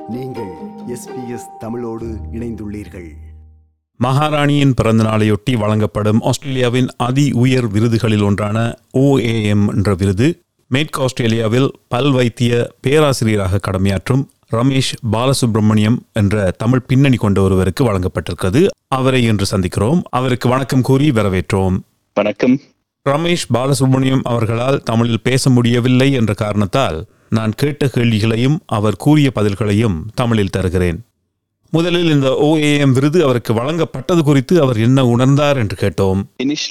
நீங்கள் SBS தமிழோடு இணைந்துள்ளீர்கள். மகாராணியின் பிறந்த நாளையொட்டி வழங்கப்படும் ஆஸ்திரேலியாவின் அதி உயர் விருதுகளில் ஒன்றான OAM என்ற விருது மேற்கு ஆஸ்திரேலியாவில் பல் வைத்திய பேராசிரியராக கடமையாற்றும் ரமேஷ் பாலசுப்ரமணியம் என்ற தமிழ் பின்னணி கொண்ட ஒருவருக்கு வழங்கப்பட்டிருக்கிறது. அவரை இன்று சந்திக்கிறோம். அவருக்கு வணக்கம் கூறி வரவேற்றோம். வணக்கம். ரமேஷ் பாலசுப்ரமணியம் அவர்களால் தமிழில் பேச முடியவில்லை என்ற காரணத்தால் நான் கேட்ட கேள்விகளையும் அவர் கூறிய பதில்களையும் தமிழில் தருகிறேன். முதலில் இந்த OAM விருது அவருக்கு வழங்கப்பட்டது குறித்து அவர் என்ன உணர்ந்தார் என்று கேட்டோம்.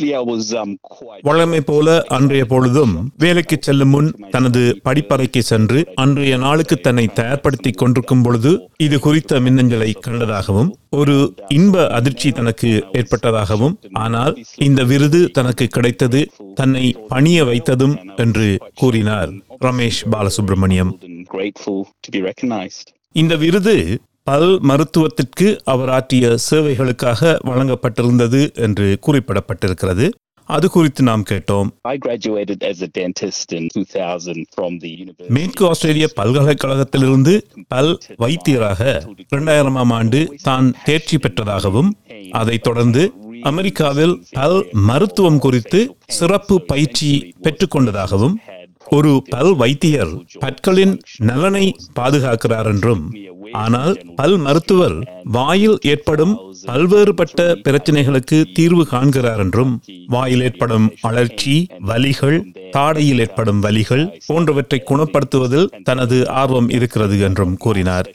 வழமை போல அன்றைய பொழுதும் வேலைக்கு செல்லும் முன் தனது படிப்பறைக்கு சென்று அன்றைய நாளுக்கு தன்னை தயார்படுத்திக் கொண்டிருக்கும் பொழுது இது குறித்த மின்னஞ்சலை கண்டதாகவும் ஒரு இன்ப அதிர்ச்சி தனக்கு ஏற்பட்டதாகவும், ஆனால் இந்த விருது தனக்கு கிடைத்தது தன்னை பணிய வைத்ததும் என்று கூறினார் ரமேஷ் பாலசுப்ரமணியம். இந்த விருது பல் மருத்துவத்திற்கு அவர் ஆற்றிய சேவைகளுக்காக வழங்கப்பட்டிருந்தது என்று குறிப்பிடப்பட்டிருக்கிறது. அது குறித்து நாம் கேட்டோம். மேற்கு ஆஸ்திரேலிய பல்கலைக்கழகத்திலிருந்து பல் வைத்தியராக 2000ஆம் ஆண்டு தான் தேர்ச்சி பெற்றதாகவும், அதைத் தொடர்ந்து அமெரிக்காவில் பல் மருத்துவம் குறித்து சிறப்பு பயிற்சி பெற்றுக்கொண்டதாகவும், ஒரு பல் வைத்தியர் பற்களின் நலனை பாதுகாக்கிறார் என்றும், ஆனால் பல் மருத்துவர் வாயில் ஏற்படும் பல்வேறுபட்ட பிரச்சனைகளுக்கு தீர்வு காண்கிறார் என்றும், வாயில் ஏற்படும் அழற்சி, வலிகள், தாடையில் ஏற்படும் வலிகள் போன்றவற்றை குணப்படுத்துவதில் தனது ஆர்வம் இருக்கிறது என்றும் கூறினார்.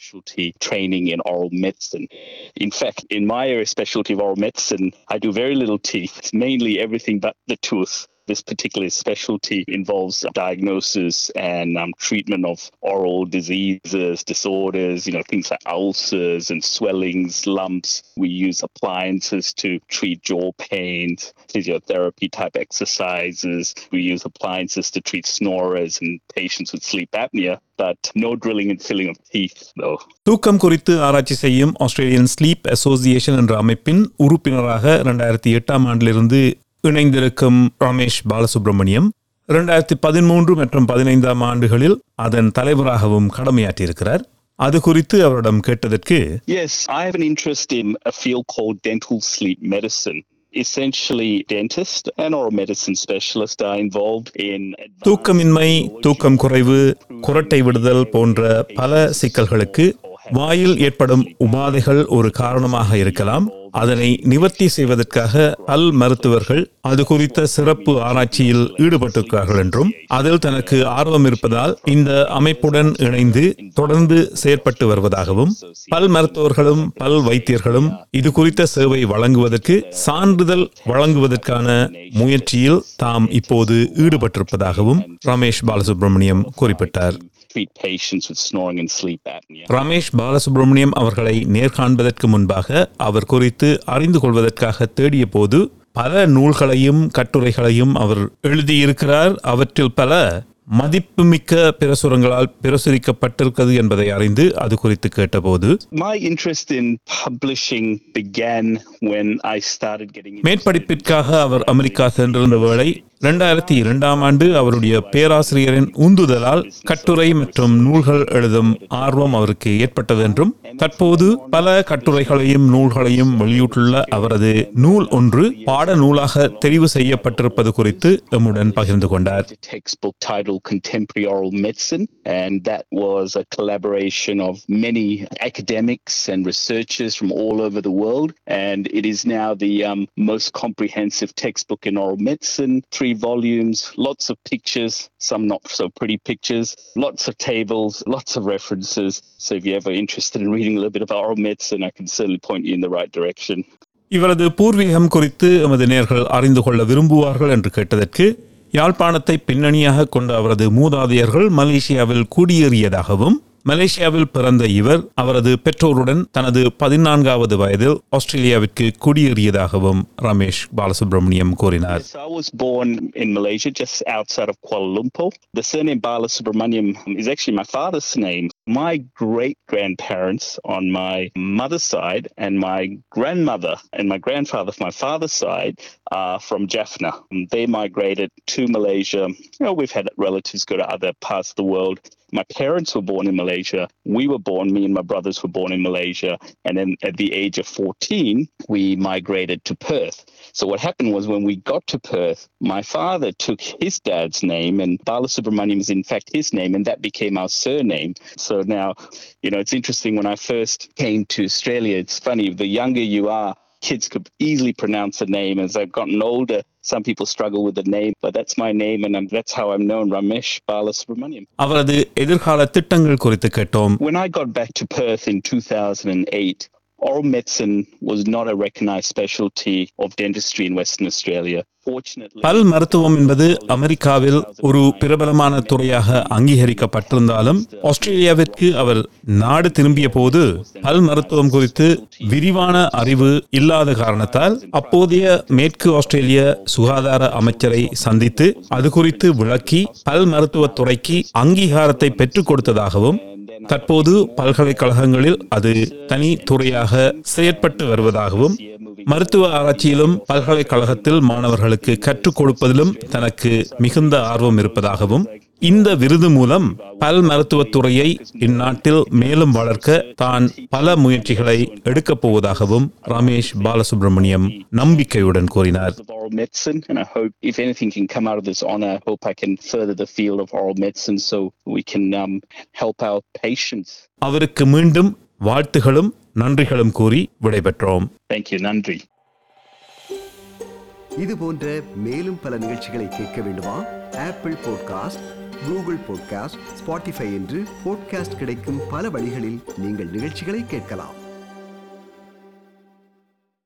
In fact, in my area specialty of oral medicine, I do very little teeth. It's mainly everything but the tooth. This particular specialty involves diagnosis and treatment of oral diseases, disorders, things like ulcers and swellings, lumps. We use appliances to treat jaw pains, physiotherapy type exercises. We use appliances to treat snorers and patients with sleep apnea, but no drilling and filling of teeth, though. தூக்கம் குறித்து ஆராய்ச்சி செய்யும் Australian sleep association என்ற அமைப்பின் உறுப்பினராக 2008ஆம் ஆண்டிலிருந்து இணைந்திருக்கும் ரமேஷ் பாலசுப்ரமணியம் 2013 மற்றும் 15ஆம் ஆண்டுகளில் அதன் தலைவராகவும் கடமையாற்றியிருக்கிறார். அது குறித்து அவரிடம் கேட்டதற்கு, Yes, I have an interest in a field called dental sleep medicine. Essentially, dentists and oral medicine specialists are involved in தூக்கமின்மை, தூக்கம் குறைவு, குரட்டை விடுதல் போன்ற பல சிக்கல்களுக்கு வாயில் ஏற்படும் உபாதைகள் ஒரு காரணமாக இருக்கலாம். அதனை நிவர்த்தி செய்வதற்காக பல் மருத்துவர்கள் அது குறித்த சிறப்பு ஆராய்ச்சியில் ஈடுபட்டிருக்கிறார்கள் என்றும், அதில் தனக்கு ஆர்வம் இருப்பதால் இந்த அமைப்புடன் இணைந்து தொடர்ந்து செயற்பட்டு வருவதாகவும், பல் மருத்துவர்களும் பல் வைத்தியர்களும் இது குறித்த சேவை வழங்குவதற்கு சான்றிதழ் வழங்குவதற்கான முயற்சியில் தாம் இப்போது ஈடுபட்டிருப்பதாகவும் ரமேஷ் பாலசுப்ரமணியம் குறிப்பிட்டார். ரமேஷ் பாலசுப்ரமணியம் அவர்களை நேர்காண்பதற்கு முன்பாக அவர் குறித்து அறிந்து கொள்வதற்காக தேடிய போது பல நூல்களையும் கட்டுரைகளையும் அவர் எழுதியிருக்கிறார். அவற்றில் பல மதிப்புமிக்க பிரசுரங்களால் பிரசுரிக்கப்பட்டிருக்கிறது என்பதை அறிந்து அது குறித்து கேட்டபோது, மேற்படிப்பிற்காக அவர் அமெரிக்கா சென்றிருந்த வேளை 2002ஆம் ஆண்டு அவருடைய பேராசிரியரின் உந்துதலால் கட்டுரை மற்றும் நூல்கள் எழுதும் ஆர்வம் அவருக்கு ஏற்பட்டது என்றும், தற்போது பல கட்டுரைகளையும் நூல்களையும் வெளியிட்டுள்ள அவரது நூல் ஒன்று பாட நூலாக தெரிவு செய்யப்பட்டிருப்பது குறித்து எம்முடன் பகிர்ந்து கொண்டார். Contemporary Oral Medicine, and that was a collaboration of many academics and researchers from all over the world, and it is now the most comprehensive textbook in oral medicine. 3 volumes, lots of pictures, some not so pretty pictures, lots of tables, lots of references. So if you're ever interested in reading a little bit about oral medicine, I can certainly point you in the right direction. இவரது பூர்வீகம் குறித்து எமது நேயர்கள் அறிந்து கொள்ள விரும்புவார்கள் என்று கேட்டதற்கு, யாழ்ப்பாணத்தை பின்னணியாக கொண்ட அவரது மூதாதையர்கள் மலேசியாவில் குடியேறியதாகவும், மலேசியாவில் பிறந்த இவர் அவரது பெற்றோருடன் தனது 14வது வயதில் ஆஸ்திரேலியாவிற்கு குடியேறியதாகவும் ரமேஷ் பாலசுப்ரமணியம் கூறினார். I was born in Malaysia, just outside of Kuala Lumpur. The surname Balasubramaniam is actually my father's name. My great-grandparents on my mother's side and my grandmother and my grandfather from my father's side are from Jaffna. They migrated to Malaysia. We've had relatives go to other parts of the world. My parents were born in Malaysia. Me and my brothers were born in Malaysia. And then at the age of 14, we migrated to Perth. So what happened was when we got to Perth, my father took his dad's name, and Balasubramaniam is in fact his name, and that became our surname. So now, it's interesting, when I first came to Australia, it's funny, the younger you are, kids could easily pronounce a name. As I've gotten older, some people struggle with the name, but that's my name, and that's how I'm known, Ramesh Balasubramaniam. அவரது எதிர்கால திட்டங்கள் குறித்து கேட்டோம். When I got back to Perth in 2008, oral medicine was not a recognised specialty of dentistry in Western Australia. பல் மருத்துவம் என்பது அமெரிக்காவில் ஒரு பிரபலமான துறையாக அங்கீகரிக்கப்பட்டிருந்தாலும் ஆஸ்திரேலியாவிற்கு அவர் நாடு திரும்பிய போது பல் மருத்துவம் குறித்து விரிவான அறிவு இல்லாத காரணத்தால் அப்போதைய மேற்கு ஆஸ்திரேலிய சுகாதார அமைச்சரை சந்தித்து அது குறித்து விளக்கி பல் மருத்துவத் துறைக்கு அங்கீகாரத்தை பெற்றுக் கொடுத்ததாகவும் தற்போது பல்கலைக்கழகங்களில் அது தனி துறையாக செயற்பட்டு வருவதாகவும் மருத்துவ ஆராய்ச்சியிலும் பல்கலைக்கழகத்தில் மாணவர்களுக்கு கற்றுக் கொடுப்பதிலும் தனக்கு மிகுந்த ஆர்வம் இருப்பதாகவும் இந்த விருது மூலம் பல் மருத்துவத் துறையை இந்நாட்டில் மேலும் வளர்க்க தான் பல முயற்சிகளை எடுக்கப் போவதாகவும் ரமேஷ் பாலசுப்ரமணியம் நம்பிக்கையுடன் கூறினார். And I hope if anything can come out of this honor, I hope I can further the field of oral medicine so we can help our patients. அவருக்கு மீண்டும் வாழ்த்துகளும் நன்றிகளும் கூறி விடைபெற்றோம். Thank you, நன்றி. இது போன்ற மேலும் பல நிகழ்ச்சிகளை கேட்க வேண்டுமா? Apple podcast, Google podcast, Spotify என்று பாட்காஸ்ட் கிடைக்கும் பல வழிகளில் நீங்கள் நிகழ்ச்சிகளை கேட்கலாம்.